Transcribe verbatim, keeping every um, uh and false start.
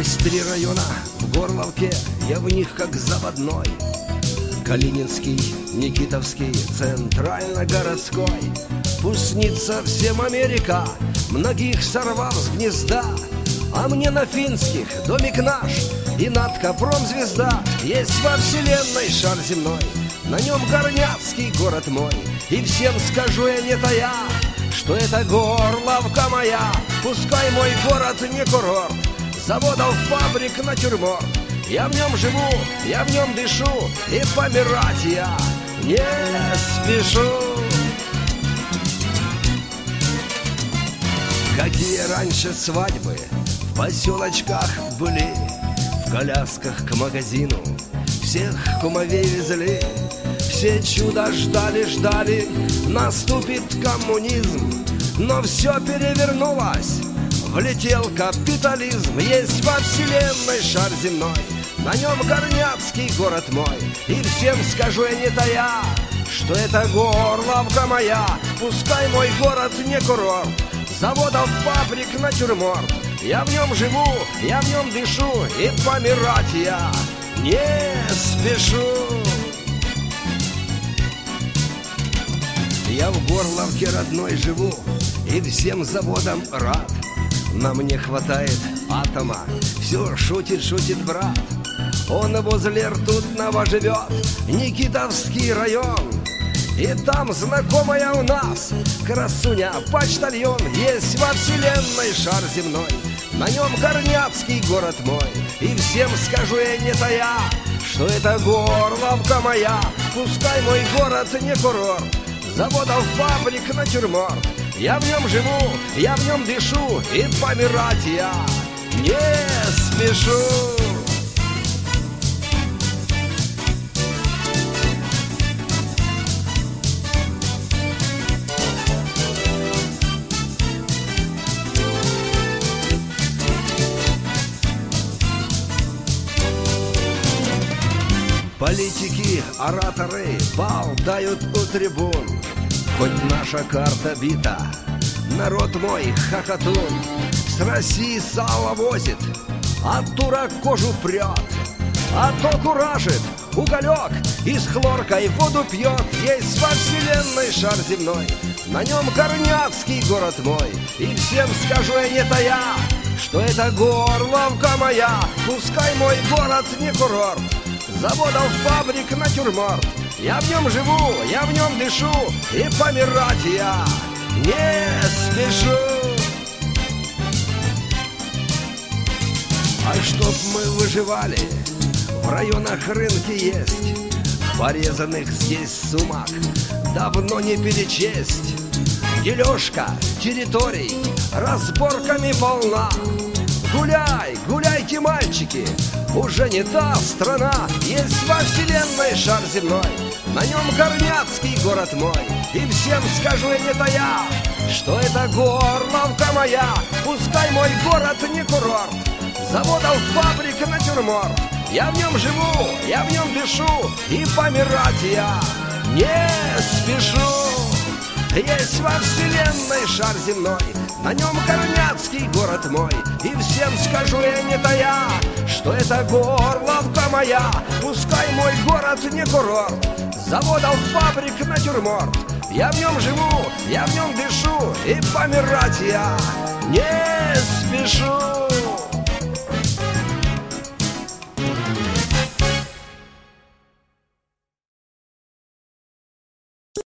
Есть три района в Горловке, я в них как заводной: Калининский, Никитовский, центрально-городской. Пусть снится всем Америка, многих сорвав с гнезда, а мне на Финских домик наш и над Копром звезда. Есть во вселенной шар земной, на нем Горняцкий город мой. И всем скажу я не тая, что это Горловка моя. Пускай мой город не курорт заводов, фабрик, натюрморт. Я в нем живу, я в нем дышу, и помирать я не спешу. Какие раньше свадьбы в поселочках были, в колясках к магазину всех кумовей везли. Все чудо ждали, ждали, наступит коммунизм, но все перевернулось, влетел капитализм. Есть во вселенной шар земной, на нем Горняцкий город мой. И всем скажу я не тая, что это Горловка моя. Пускай мой город не курорт заводов, фабрик, натюрморт. Я в нем живу, я в нем дышу, и помирать я не спешу. Я в Горловке родной живу и всем заводам рад. На мне хватает атома, все шутит, шутит брат. Он возле Ртутного живет, Никитовский район. И там знакомая у нас красуня, почтальон. Есть во вселенной шар земной, на нем Горняцкий город мой. И всем скажу я не тая, что это Горловка моя. Пускай мой город не курорт заводов, фабрик, натюрморт. Я в нем живу, я в нем дышу, и помирать я не спешу. Политики, ораторы бал дают у трибун. Хоть наша карта бита, народ мой хохотун. С России сало возит, а турок кожу прет, а то куражит уголек и с хлоркой воду пьет. Есть во вселенной шар земной, на нем Горняцкий город мой. И всем скажу я не тая, что это Горловка моя. Пускай мой город не курорт заводов, фабрик, натюрморт. Я в нем живу, я в нем дышу, и помирать я не спешу. А чтоб мы выживали, в районах рынки есть, порезанных здесь сумок давно не перечесть. Дележка территорий разборками полна. Гуляй, гуляйте, мальчики, уже не та страна. Есть во вселенной шар земной, на нем Горняцкий город мой. И всем скажу я не тая, что это Горловка моя. Пускай мой город не курорт заводов, фабрик, натюрморт. Я в нем живу, я в нем дышу, и помирать я не спешу. Есть во вселенной шар земной, на нем Горняцкий город мой. И всем скажу я не тая, что это Горловка моя. Пускай мой город не курорт заводов, фабрик, натюрморт. Я в нем живу, я в нем дышу, и помирать я не спешу.